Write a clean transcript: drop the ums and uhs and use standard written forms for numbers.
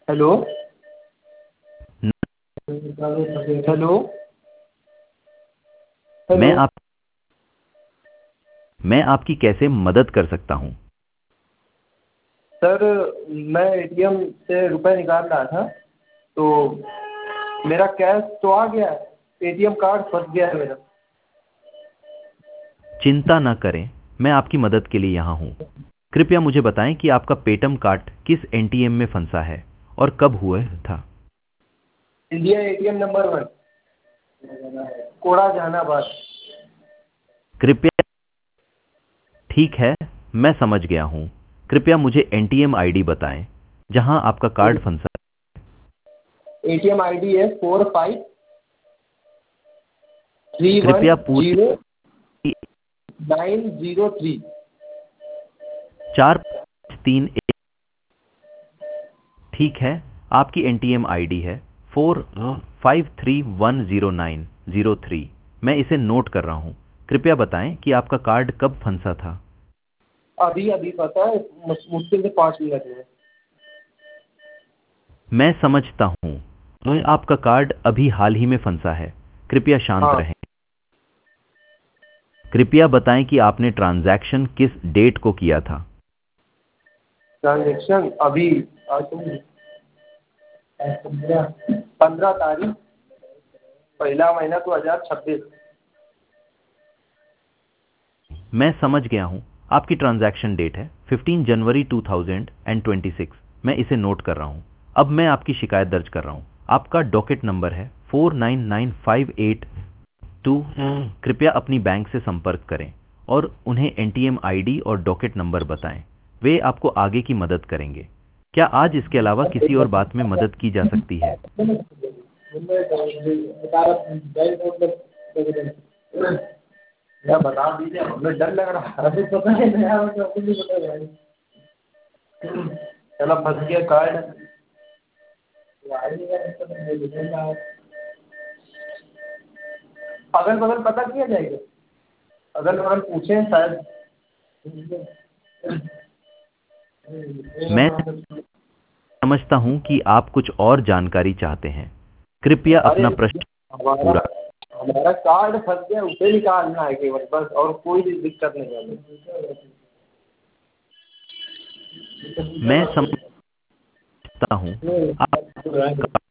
Hello. न- hello. Hello. मैं आप मैं आपकी कैसे मदद कर सकता हूँ? सर, मैं एटीएम से रुपए निकाल रहा था, तो मेरा कैश तो आ गया है, एटीएम कार्ड फंस गया है मेरा। चिंता न करें, मैं आपकी मदद के लिए यहाँ हूँ। कृपया मुझे बताएं कि आपका पेटीएम कार्ड किस एटीएम में फंसा है और कब हुआ था। इंडिया एटीएम नंबर 1, कोड़ा जहानाबाद। कृपया ठीक है, मैं समझ गया हूँ। कृपया मुझे एटीएम आईडी बताएं जहां आपका कार्ड फंसा है। एटीएम आईडी है 45310903। कृपया पूरी 4531 ठीक है। आपकी एटीएम आईडी है 45310903। मैं इसे नोट कर रहा हूँ। कृपया बताएं कि आपका कार्ड कब फंसा था। अभी अभी पता है, मुश्किल से 5 मिनट में। मैं समझता हूँ, आपका कार्ड अभी हाल ही में फंसा है। कृपया शांत हाँ। रहें। कृपया बताएं कि आपने ट्रांजैक्शन किस डेट को किया था। ट्रांजेक्शन अभी आज 15 तारीख, पहला महीना 2026। मैं समझ गया हूँ। आपकी ट्रांजैक्शन डेट है 15 जनवरी 2026। मैं इसे नोट कर रहा हूँ। अब मैं आपकी शिकायत दर्ज कर रहा हूँ। आपका डॉकेट नंबर है 499582। कृपया अपनी बैंक से संपर्क करें और उन्हें एटीएम आईडी और डॉकेट नंबर बताएं। वे आपको आगे की मदद करेंगे। क्या आज इसके अलावा किसी और बात में मदद की जा सकती है? क्या बता दीजिए, हमें डर लग रहा है। अभी पता है नया हो तो अभी नहीं पता है। चलो फंस गया कार्ड। अगल बगल पता किया जाएगा, अगल बगल पूछे शायद। मैं समझता हूं कि आप कुछ और जानकारी चाहते हैं। कृपया अरे अपना प्रश्न हमारा पूरा। हमारा कार्ड फंस गया, उसे निकालना है केवल, बस और कोई भी दिक्कत नहीं है मैं समझता हूं, आप हमें।